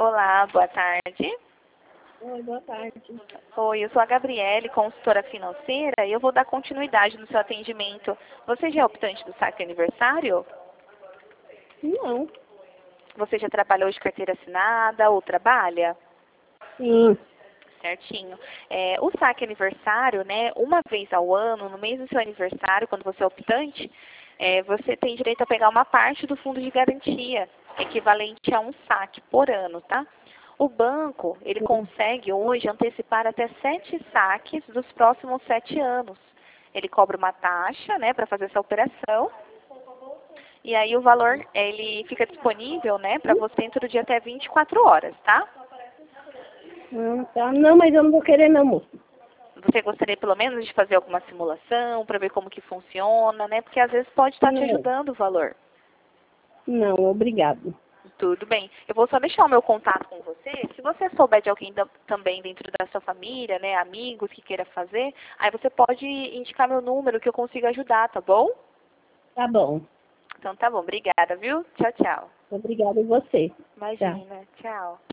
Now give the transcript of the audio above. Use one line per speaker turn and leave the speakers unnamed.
Olá, boa tarde.
Oi, boa tarde.
Oi, eu sou a Gabriele, consultora financeira, e eu vou dar continuidade no seu atendimento. Você já é optante do saque aniversário?
Não.
Você já trabalhou de carteira assinada ou trabalha?
Sim.
Certinho. O saque aniversário, né, uma vez ao ano, no mês do seu aniversário, quando você é optante, você tem direito a pegar uma parte do fundo de garantia, equivalente a um saque por ano, tá? O banco, ele consegue hoje antecipar até 7 saques dos próximos 7 anos. Ele cobra uma taxa, né, para fazer essa operação, e aí o valor, ele fica disponível, né, para você dentro de até 24 horas, tá?
Tá. Não, mas eu não vou querer não, moço.
Você gostaria pelo menos de fazer alguma simulação para ver como que funciona, né? Porque às vezes pode estar te
Não.
ajudando o valor.
Não, obrigado.
Tudo bem. Eu vou só deixar o meu contato com você. Se você souber de alguém também dentro da sua família, né, amigos que queira fazer, aí você pode indicar meu número que eu consigo ajudar, tá bom?
Tá bom.
Então tá bom. Obrigada, viu? Tchau, tchau.
Obrigada a você. Tchau.
Imagina. Tchau.